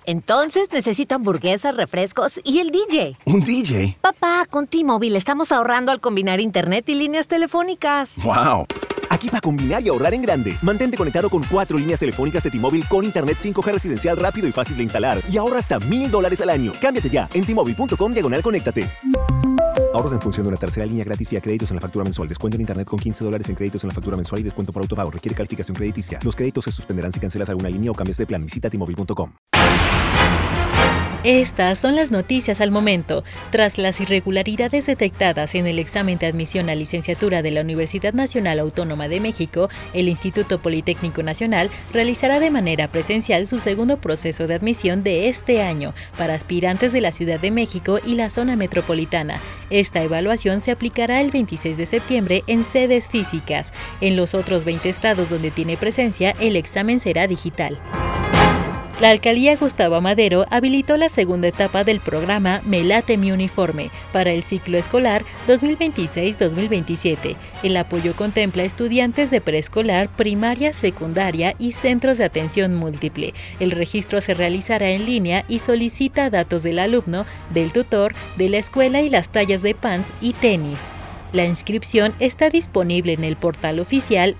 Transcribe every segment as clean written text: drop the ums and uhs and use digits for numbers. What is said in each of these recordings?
Entonces necesito hamburguesas, refrescos y el DJ. ¿Un DJ? Papá, con T-Mobile estamos ahorrando al combinar internet y líneas telefónicas. ¡Wow! Aquí para combinar y ahorrar en grande. Mantente conectado con 4 líneas telefónicas de T-Mobile con internet 5G residencial rápido y fácil de instalar. Y ahorra hasta $1,000 al año. Cámbiate ya en T-Mobile.com/conéctate. Ahorros en función de una tercera línea gratis vía créditos en la factura mensual. Descuento en internet con $15 en créditos en la factura mensual y descuento por autopago. Requiere calificación crediticia. Los créditos se suspenderán si cancelas alguna línea o cambias de plan. Visita T-Mobile.com. Estas son las noticias al momento. Tras las irregularidades detectadas en el examen de admisión a licenciatura de la Universidad Nacional Autónoma de México, el Instituto Politécnico Nacional realizará de manera presencial su segundo proceso de admisión de este año para aspirantes de la Ciudad de México y la zona metropolitana. Esta evaluación se aplicará el 26 de septiembre en sedes físicas. En los otros 20 estados donde tiene presencia, el examen será digital. La alcaldía Gustavo Amadero habilitó la segunda etapa del programa Me Late Mi Uniforme para el ciclo escolar 2026-2027. El apoyo contempla estudiantes de preescolar, primaria, secundaria y centros de atención múltiple. El registro se realizará en línea y solicita datos del alumno, del tutor, de la escuela y las tallas de pants y tenis. La inscripción está disponible en el portal oficial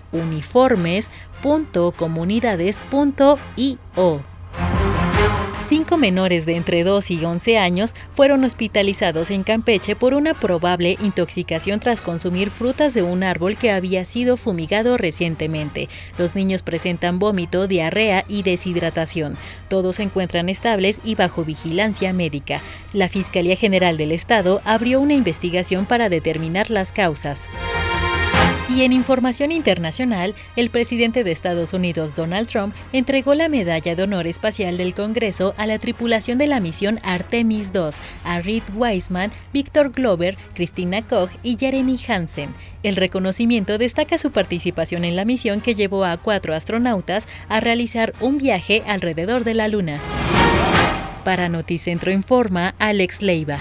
uniformes.comunidades.io. 5 menores de entre 2 y 11 años fueron hospitalizados en Campeche por una probable intoxicación tras consumir frutas de un árbol que había sido fumigado recientemente. Los niños presentan vómito, diarrea y deshidratación. Todos se encuentran estables y bajo vigilancia médica. La Fiscalía General del Estado abrió una investigación para determinar las causas. Y en información internacional, el presidente de Estados Unidos, Donald Trump, entregó la Medalla de Honor Espacial del Congreso a la tripulación de la misión Artemis II, a Reed Wiseman, Victor Glover, Christina Koch y Jeremy Hansen. El reconocimiento destaca su participación en la misión que llevó a 4 astronautas a realizar un viaje alrededor de la Luna. Para Noticentro Informa, Alex Leiva.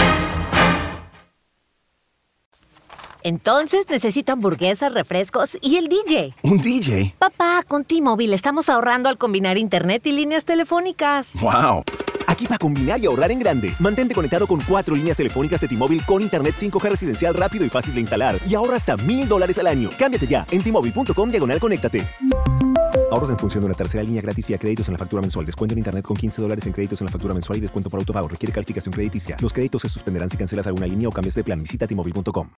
Entonces necesito hamburguesas, refrescos y el DJ. ¿Un DJ? Papá, con T-Mobile estamos ahorrando al combinar internet y líneas telefónicas. ¡Wow! Aquí para combinar y ahorrar en grande. Mantente conectado con 4 líneas telefónicas de T-Mobile con internet 5G residencial rápido y fácil de instalar. Y ahorra hasta $1,000 al año. Cámbiate ya en T-Mobile.com/conéctate. Ahorros en función de una tercera línea gratis vía créditos en la factura mensual. Descuento en internet con $15 en créditos en la factura mensual y descuento por autopago. Requiere calificación crediticia. Los créditos se suspenderán si cancelas alguna línea o cambias de plan. Visita T-Mobile.com.